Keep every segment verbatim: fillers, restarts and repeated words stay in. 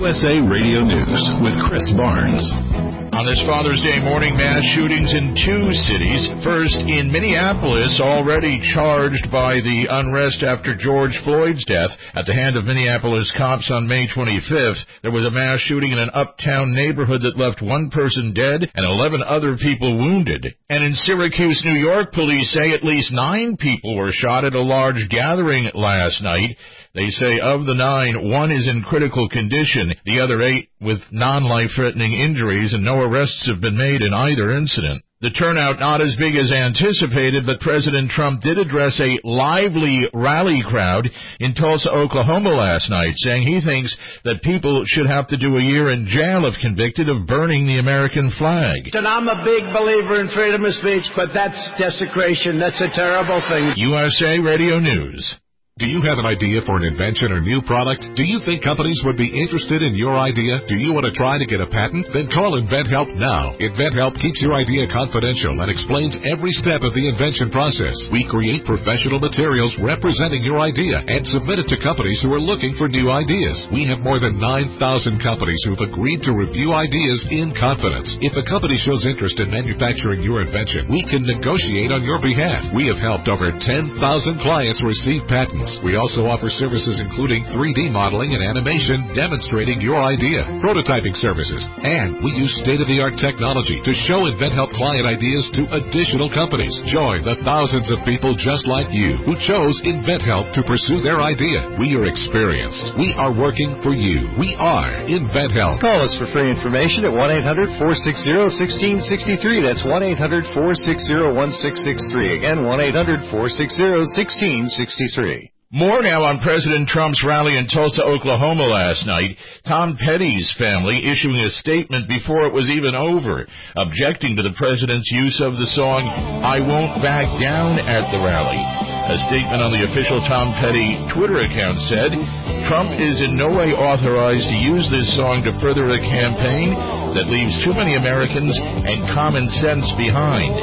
U S A Radio News with Chris Barnes. On this Father's Day morning, mass shootings in two cities. First, in Minneapolis, already charged by the unrest after George Floyd's death at the hand of Minneapolis cops on May twenty-fifth. There was a mass shooting in an uptown neighborhood that left one person dead and eleven other people wounded. And in Syracuse, New York, police say at least nine people were shot at a large gathering last night. They say of the nine, one is in critical condition, the other eight with non-life-threatening injuries, and no arrests have been made in either incident. The turnout not as big as anticipated, but President Trump did address a lively rally crowd in Tulsa, Oklahoma last night, saying he thinks that people should have to do a year in jail if convicted of burning the American flag. And I'm a big believer in freedom of speech, but that's desecration. That's a terrible thing. U S A Radio News. Do you have an idea for an invention or new product? Do you think companies would be interested in your idea? Do you want to try to get a patent? Then call InventHelp now. InventHelp keeps your idea confidential and explains every step of the invention process. We create professional materials representing your idea and submit it to companies who are looking for new ideas. We have more than nine thousand companies who've agreed to review ideas in confidence. If a company shows interest in manufacturing your invention, we can negotiate on your behalf. We have helped over ten thousand clients receive patents. We also offer services including three D modeling and animation demonstrating your idea, prototyping services, and we use state-of-the-art technology to show InventHelp client ideas to additional companies. Join the thousands of people just like you who chose InventHelp to pursue their idea. We are experienced. We are working for you. We are InventHelp. Call us for free information at one eight hundred four six zero one six six three. That's one eight hundred four six zero one six six three. Again, one eight hundred four six zero one six six three. More now on President Trump's rally in Tulsa, Oklahoma last night. Tom Petty's family issuing a statement before it was even over, objecting to the president's use of the song, I Won't Back Down at the rally. A statement on the official Tom Petty Twitter account said, Trump is in no way authorized to use this song to further a campaign that leaves too many Americans and common sense behind.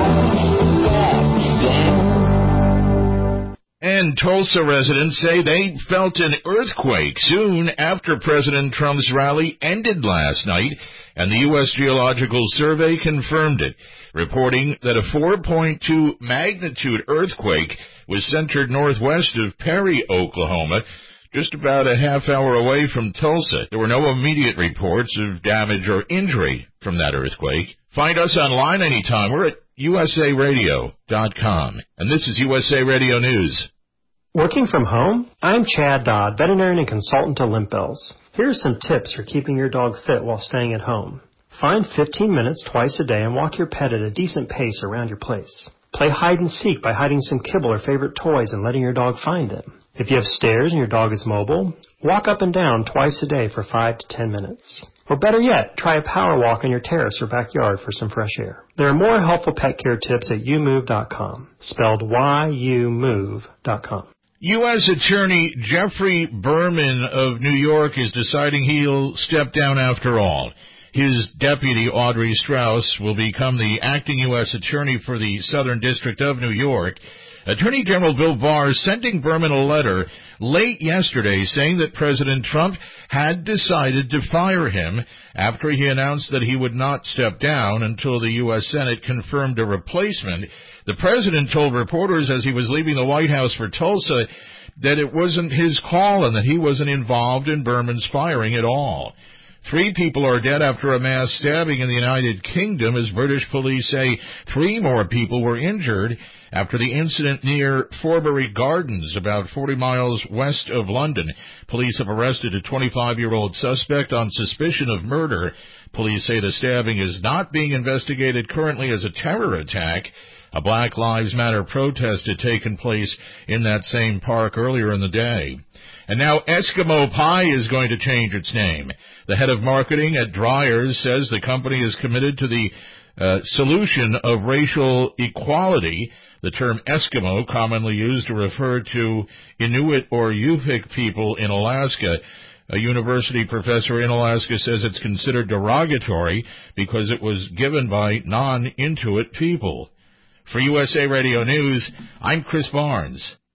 And Tulsa residents say they felt an earthquake soon after President Trump's rally ended last night, and the U S Geological Survey confirmed it, reporting that a four point two magnitude earthquake was centered northwest of Perry, Oklahoma, just about a half hour away from Tulsa. There were no immediate reports of damage or injury from that earthquake. Find us online anytime. We're at U S A radio dot com. And this is U S A Radio News. Working from home? I'm Chad Dodd, veterinarian and consultant to Limp Bells. Here are some tips for keeping your dog fit while staying at home. Find fifteen minutes twice a day and walk your pet at a decent pace around your place. Play hide and seek by hiding some kibble or favorite toys and letting your dog find them. If you have stairs and your dog is mobile, walk up and down twice a day for five to ten minutes. Or better yet, try a power walk on your terrace or backyard for some fresh air. There are more helpful pet care tips at you move dot com, spelled Y U move dot com. U S Attorney Jeffrey Berman of New York is deciding he'll step down after all. His deputy, Audrey Strauss, will become the acting U S Attorney for the Southern District of New York. Attorney General Bill Barr sending Berman a letter late yesterday saying that President Trump had decided to fire him after he announced that he would not step down until the U S Senate confirmed a replacement. The president told reporters as he was leaving the White House for Tulsa that it wasn't his call and that he wasn't involved in Berman's firing at all. Three people are dead after a mass stabbing in the United Kingdom as British police say three more people were injured after the incident near Forbury Gardens, about forty miles west of London. Police have arrested a twenty-five-year-old suspect on suspicion of murder. Police say the stabbing is not being investigated currently as a terror attack. A Black Lives Matter protest had taken place in that same park earlier in the day. And now Eskimo Pie is going to change its name. The head of marketing at Dreyer's says the company is committed to the uh, solution of racial equality. The term Eskimo, commonly used to refer to Inuit or Yupik people in Alaska. A university professor in Alaska says it's considered derogatory because it was given by non-Inuit people. For U S A Radio News, I'm Chris Barnes.